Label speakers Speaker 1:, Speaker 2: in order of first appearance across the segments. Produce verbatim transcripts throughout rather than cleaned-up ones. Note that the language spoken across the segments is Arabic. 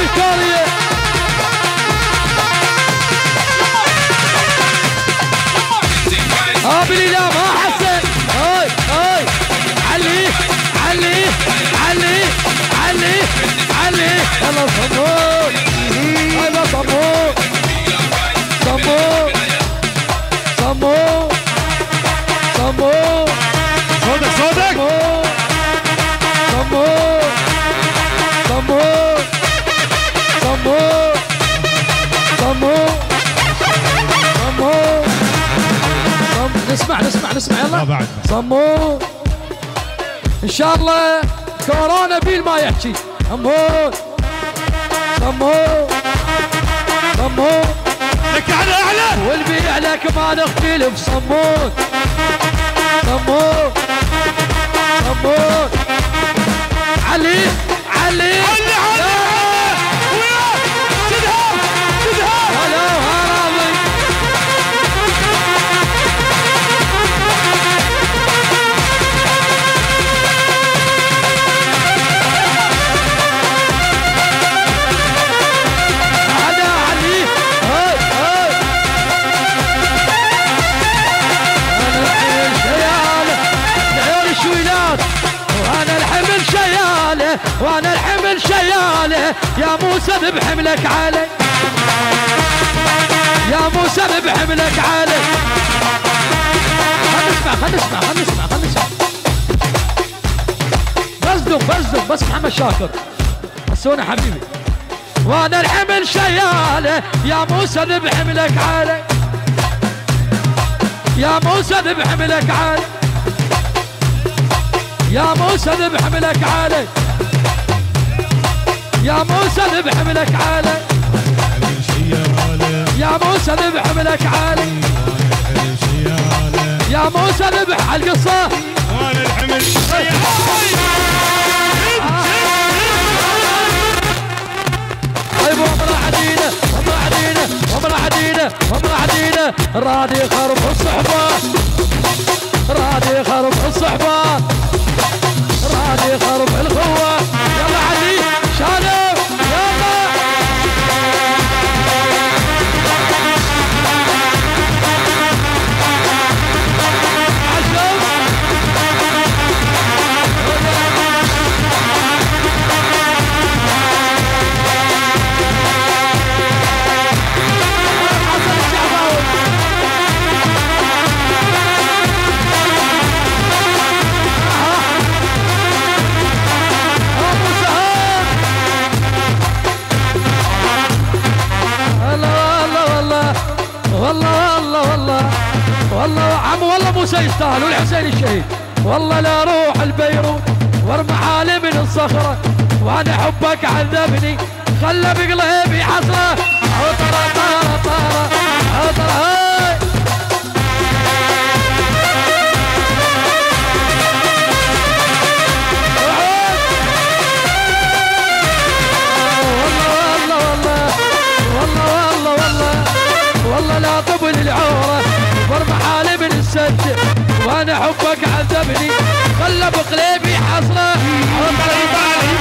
Speaker 1: فيكتوريا ها بالإله ما حسن هاي هاي علي علي علي علي علي يلا صمود هاي صمود صمود صمود صمود
Speaker 2: صوتك صوتك
Speaker 1: صمود صمود صمود صمود صمود نسمع نسمع نسمع يلا
Speaker 2: بعد
Speaker 1: صمود ان شاء الله كورونا بيل ما يحكي صمود صمود صمود
Speaker 2: لك على اعلى
Speaker 1: والبي عليك ما نختلف صمود صمود صمود علي علي
Speaker 2: علي علي وياه شدها شدها
Speaker 1: هلا هرابي هلا علي هاي هاي انا الحمل شياله العيون شويلات وانا الحمل شياله وانا الحمل شياله يا موسى بحملك علي يا موسى بحملك علي خلنا نسمع خلنا نسمع خلنا نسمع خلنا نسمع بصدق بصدق بس محمد شاكر حسونا حبيبي وانا الحمل شياله يا موسى بحملك علي يا موسى بحملك علي يا موسى بحملك علي يا موسى بحملك علي يا موسى بحملك علي يا موسى ذبح على القصه
Speaker 2: وانا الحمل
Speaker 1: طيب وامرأة عديدة وامرأة عديدة وامرأة عديدة وامرأة عديدة رادي خرب الصحبة رادي خرب الصحبة رادي خرب الخوة يلا علي شالف يلا عشوف حسن الشعباوي ابو سهام الله والله والله والله والله والله عم والله موسى يستاهل والحسين الشهيد والله لا روح البيروت وارمى حالي من الصخرة وانا حبك عذبني خلى بقلبي حسرة عطرة طارة طارة عطرة هاي والله والله والله والله والله والله لا طبل العورة وارمى حالي من السد وانا حبك عذبني خلى بقلبي حسرة عطرة طارة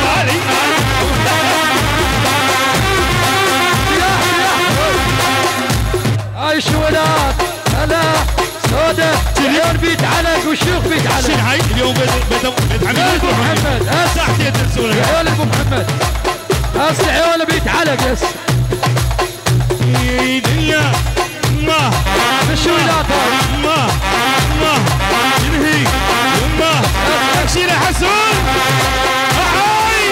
Speaker 1: هاي شولات هلا سودة اليوم بيت علق والشيوخ بيت علق
Speaker 2: شنو هاي اليوم بيت عمل
Speaker 1: ابو محمد
Speaker 2: ساعتين تنسون
Speaker 1: عيال ابو محمد هسه عيال بيت علق يس
Speaker 2: دنيا ما
Speaker 1: بالشولات هاي
Speaker 2: ما ما ينهي ما شيله حسون هاي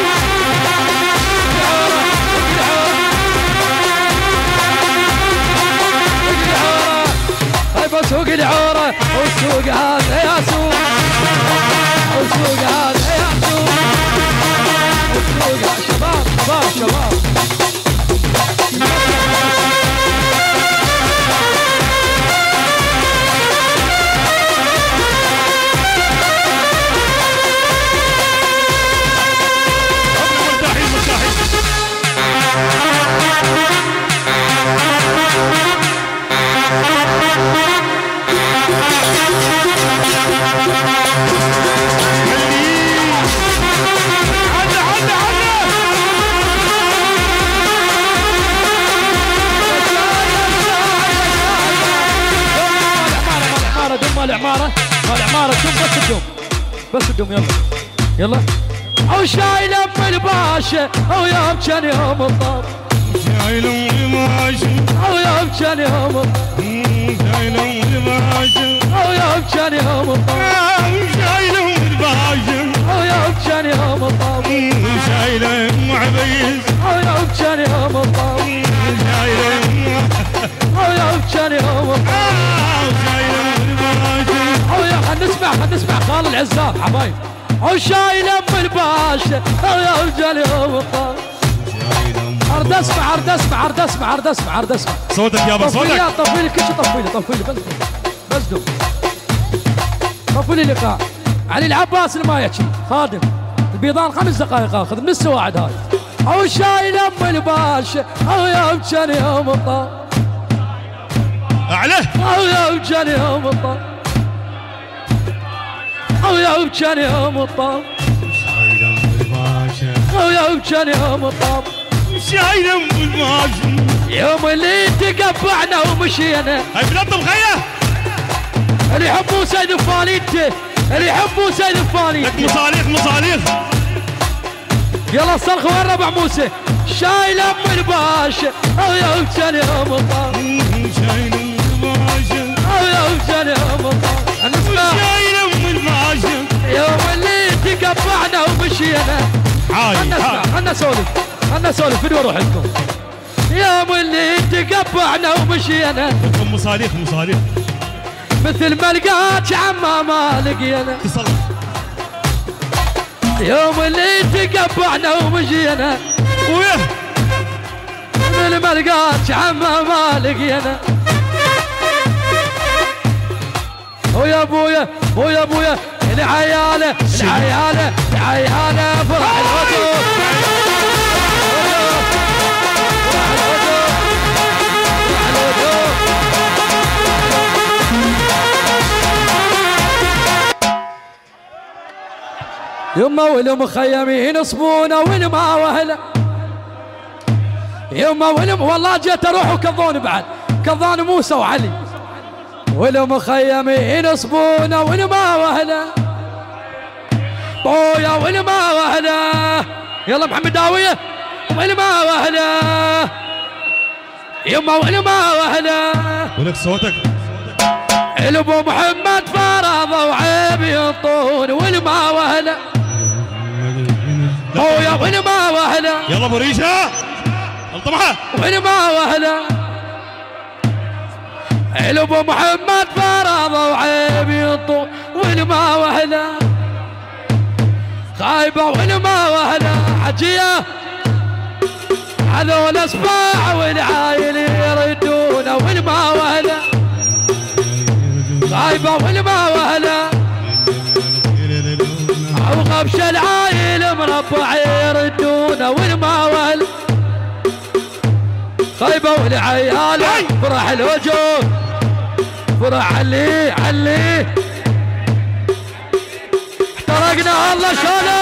Speaker 1: هاي بسوق العورة والسوق هذا يا سوق والسوق هذا يا سوق والسوق شباب شباب شباب
Speaker 2: مرتاحين مرتاحين عنا عنا عنا
Speaker 1: والعمارة شوف بس الدوم بس الدوم يلا يلا او شايل ام الباشا او يوم كان يوم الطاب
Speaker 2: شايل ام الباشا
Speaker 1: او يوم كان يوم الطاب
Speaker 2: شايل ام الباشا
Speaker 1: او يوم كان يوم الطاب
Speaker 2: شايل ام الباشا
Speaker 1: او يوم كان يوم الطاب
Speaker 2: شايل ام عبيس
Speaker 1: او يوم كان يوم الطاب
Speaker 2: شايل ام
Speaker 1: او يوم كان يوم الطاب
Speaker 2: شايل ام الباشا
Speaker 1: او يا خلينا نسمع خلينا نسمع خال العزاب حبايب او شايل ام الباشا او يوم كان يوم الطاب عرض اسمع عرض اسمع عرض اسمع عرض اسمع عرض اسمع
Speaker 2: صوتك يابا
Speaker 1: طفي لي
Speaker 2: صوتك
Speaker 1: طفي لي كل شيء طفي لي طفي لي بس بس دوم طفي لي الايقاع علي العباس المايكي خادم البيضان خمس دقائق اخذ من السواعد هاي او شايل ام الباشا او يوم كان يوم الطاب
Speaker 2: اعلى
Speaker 1: او يوم كان يوم الطاب او يوم كان يوم الطاب
Speaker 2: شايل ام الباشا
Speaker 1: او يوم كان يوم الطاب
Speaker 2: شايل ام الباشا
Speaker 1: يوم اللي تقبعنا ومشينا
Speaker 2: هاي بنظم خيه
Speaker 1: اللي يحبوا سيد الفاليته اللي يحبوا سيد
Speaker 2: لك
Speaker 1: الفاليته
Speaker 2: مصاريخ مصاريخ
Speaker 1: يلا الصرخ وين ربع موسى شايل ام الباشا او يوم كان يوم الطاب
Speaker 2: شايل ام الباشا
Speaker 1: او يوم كان يوم الطاب نسمع
Speaker 2: شايل ام الباشا
Speaker 1: يوم اللي تقبعنا ومشينا
Speaker 2: هاي
Speaker 1: خلنا نسمع
Speaker 2: هاي
Speaker 1: خلنا نسولف خلنا نسولف فدوا روحكم يوم اللي تقبعنا ومشينا
Speaker 2: لكم مصاريخ مصاريخ
Speaker 1: مثل ما لقاك عما ما لقينا
Speaker 2: اتصل
Speaker 1: يوم اللي تقبعنا ومشينا
Speaker 2: وياه
Speaker 1: مثل ما لقاك عما ما لقينا ويا ابويا ويا ابويا العياله العياله العياله فرح الوجوه فرح الوجوه فرح الوجوه يما والمخيمين صبونه والما وهله يما والم والله جيت اروح وكظون بعد كظان موسى وعلي والمخيمين صبونه والما وهله بويا والما وهله يلا محمد داويه والما وهله يما والما وهله
Speaker 2: ولك صوتك
Speaker 1: الابو محمد فرض وعيب ينطون والما وهله بويا والما وهله
Speaker 2: يلا ابو ريشه الطمحه
Speaker 1: والما وهله الابو محمد فرض وعيب ينطون والما وهله خايبه والما وهله حجيه هذول اسباع والعايل يردونه والما وهله خايبه والما وهله او غبش العايل مربع يردونه والما وهله خايبه والعيال فرح الوجوه فرح علي علي احترقنا الله شلون